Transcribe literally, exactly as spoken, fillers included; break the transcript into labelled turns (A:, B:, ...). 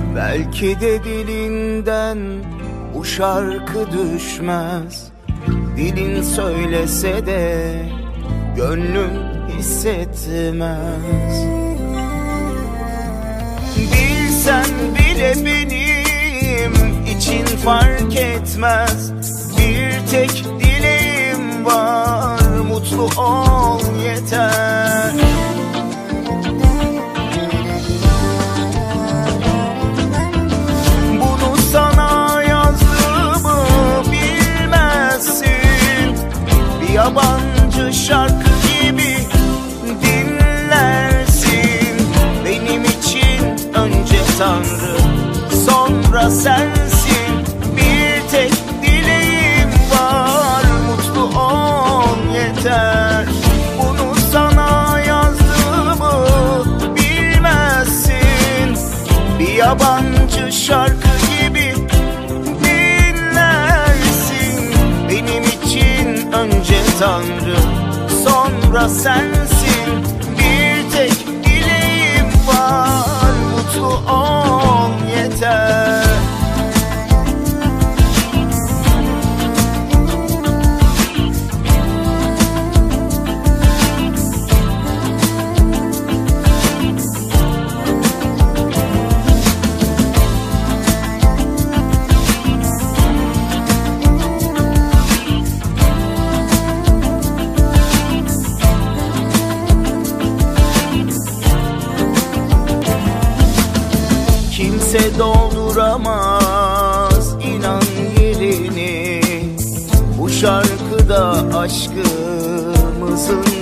A: Belki de dilinden bu şarkı düşmez. Dilin söylese de gönlün hissetmez. Bilsen bile benim için fark etmez. Bir tek dileğim var, mutlu ol yeter. Bunu sana yazdığımı bilmezsin. Bir yabancı şarkı gibi dinlersin. Benim için önce Tanrı, sonra sensin. Bir tek dileğim var, mutlu ol yeter. Bunu sana yazdığımı bilmezsin. Bir yabancı şarkı gibi dinlersin. Benim için önce Tanrı, sonra sensin. Bir tek dileğim var, mutlu ol yeter. Kimse dolduramaz inan yerini. Bu şarkıda aşkımızın